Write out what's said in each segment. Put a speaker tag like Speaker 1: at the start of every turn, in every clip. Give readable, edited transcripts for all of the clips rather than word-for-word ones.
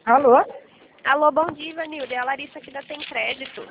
Speaker 1: Alô?
Speaker 2: Alô, bom dia, Ivanilda. É a Larissa aqui da Tem Crédito.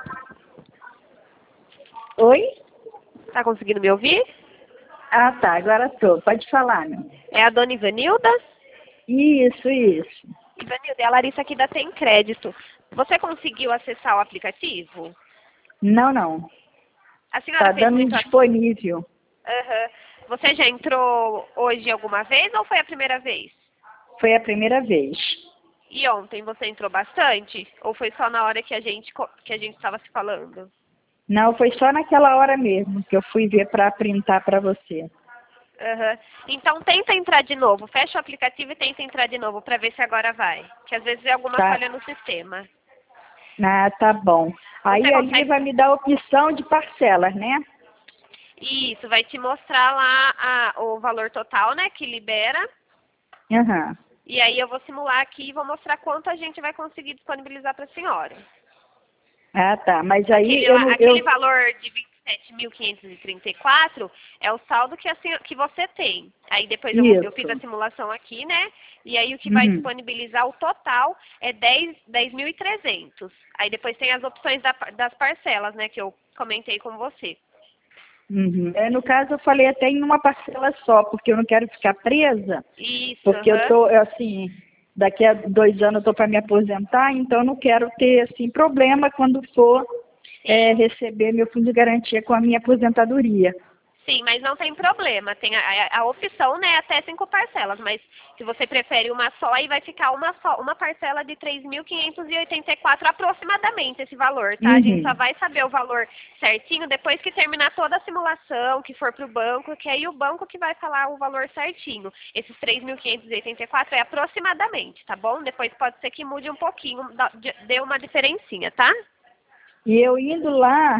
Speaker 1: Oi?
Speaker 2: Tá conseguindo me ouvir?
Speaker 1: Ah, tá, agora tô. Pode falar, meu.
Speaker 2: É a dona Ivanilda?
Speaker 1: Isso.
Speaker 2: Ivanilda, é a Larissa aqui da Tem Crédito. Você conseguiu acessar o aplicativo?
Speaker 1: Não.
Speaker 2: A senhora
Speaker 1: Tá
Speaker 2: fez
Speaker 1: dando
Speaker 2: muito...
Speaker 1: indisponível.
Speaker 2: Aham. Você já entrou hoje alguma vez ou foi a primeira vez?
Speaker 1: Foi a primeira vez.
Speaker 2: E ontem você entrou bastante? Ou foi só na hora que a gente estava se falando?
Speaker 1: Não, foi só naquela hora mesmo que eu fui ver para printar para você.
Speaker 2: Aham. Então tenta entrar de novo. Fecha o aplicativo e tenta entrar de novo para ver se agora vai. Que às vezes é alguma
Speaker 1: Tá?
Speaker 2: falha no sistema.
Speaker 1: Ah, tá bom. Aí
Speaker 2: Você
Speaker 1: ali vai
Speaker 2: consegue...
Speaker 1: me dar a opção de parcelas, né?
Speaker 2: Isso, vai te mostrar lá o valor total, né, que libera.
Speaker 1: Aham.
Speaker 2: E aí eu vou simular aqui e vou mostrar quanto a gente vai conseguir disponibilizar para a senhora.
Speaker 1: Ah, tá. Mas aí
Speaker 2: Aquele valor de 27.534 é o saldo que você tem. Aí depois eu fiz a
Speaker 1: Isso.
Speaker 2: simulação aqui, né? E aí o que vai
Speaker 1: Uhum.
Speaker 2: disponibilizar o total é 10.300. Aí depois tem as opções das parcelas, né? Que eu comentei com você.
Speaker 1: Uhum. No caso, eu falei até em uma parcela só, porque eu não quero ficar presa.
Speaker 2: Isso,
Speaker 1: Porque eu
Speaker 2: aham.
Speaker 1: tô, assim, daqui a 2 anos eu tô para me aposentar, então eu não quero ter, assim, problema quando for
Speaker 2: Sim.
Speaker 1: receber meu fundo de garantia com a minha aposentadoria.
Speaker 2: Sim, mas não tem problema. Tem a opção, né, até 5 parcelas, mas se você prefere uma só, aí vai ficar uma parcela de 3.584 aproximadamente esse valor, tá? A gente só
Speaker 1: Uhum.
Speaker 2: vai saber o valor certinho depois que terminar toda a simulação, que for para o banco, que aí o banco que vai falar o valor certinho. Esses 3.584 é aproximadamente, tá bom? Depois pode ser que mude um pouquinho, dê uma diferencinha, tá?
Speaker 1: E eu indo lá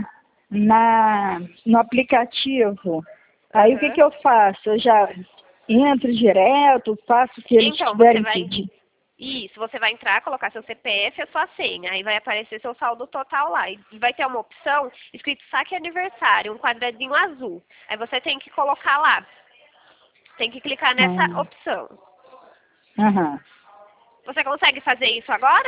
Speaker 1: no aplicativo, aí o que
Speaker 2: Aham.
Speaker 1: que eu faço? Eu já entro direto, faço o que eles
Speaker 2: Então, você
Speaker 1: tiverem
Speaker 2: vai...
Speaker 1: pedido.
Speaker 2: Isso, você vai entrar, colocar seu CPF e a sua senha. Aí vai aparecer seu saldo total lá. E vai ter uma opção escrito saque aniversário, um quadradinho azul. Aí você tem que colocar lá. Tem que clicar nessa
Speaker 1: Ah,
Speaker 2: opção.
Speaker 1: aham.
Speaker 2: Você consegue fazer isso agora?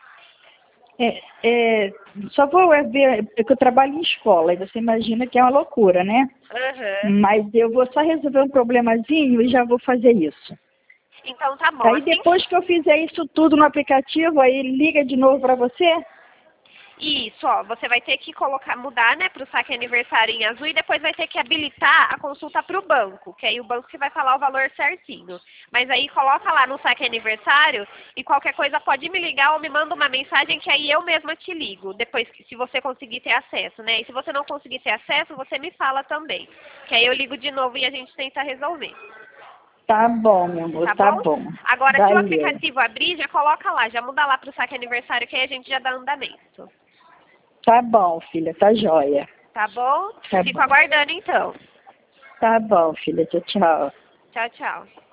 Speaker 1: Só vou ver, é que eu trabalho em escola, e você imagina que é uma loucura, né?
Speaker 2: Aham.
Speaker 1: Mas eu vou só resolver um problemazinho e já vou fazer isso.
Speaker 2: Então tá bom.
Speaker 1: Aí
Speaker 2: Assim
Speaker 1: depois que eu fizer isso tudo no aplicativo, aí liga de novo para você?
Speaker 2: Isso, ó, você vai ter que mudar, né, para o saque aniversário em azul e depois vai ter que habilitar a consulta para o banco, que aí o banco que vai falar o valor certinho. Mas aí coloca lá no saque aniversário e qualquer coisa pode me ligar ou me manda uma mensagem que aí eu mesma te ligo, depois se você conseguir ter acesso, né? E se você não conseguir ter acesso, você me fala também, que aí eu ligo de novo e a gente tenta resolver.
Speaker 1: Tá bom, meu amor,
Speaker 2: Tá
Speaker 1: tá
Speaker 2: bom?
Speaker 1: bom.
Speaker 2: Agora, se o
Speaker 1: Valeu.
Speaker 2: aplicativo abrir, já coloca lá, já muda lá para o saque aniversário que aí a gente já dá andamento.
Speaker 1: Tá bom, filha, tá joia.
Speaker 2: Tá bom?
Speaker 1: Tá
Speaker 2: Fico
Speaker 1: bom.
Speaker 2: aguardando então.
Speaker 1: Tá bom, filha, tchau, tchau.
Speaker 2: Tchau, tchau.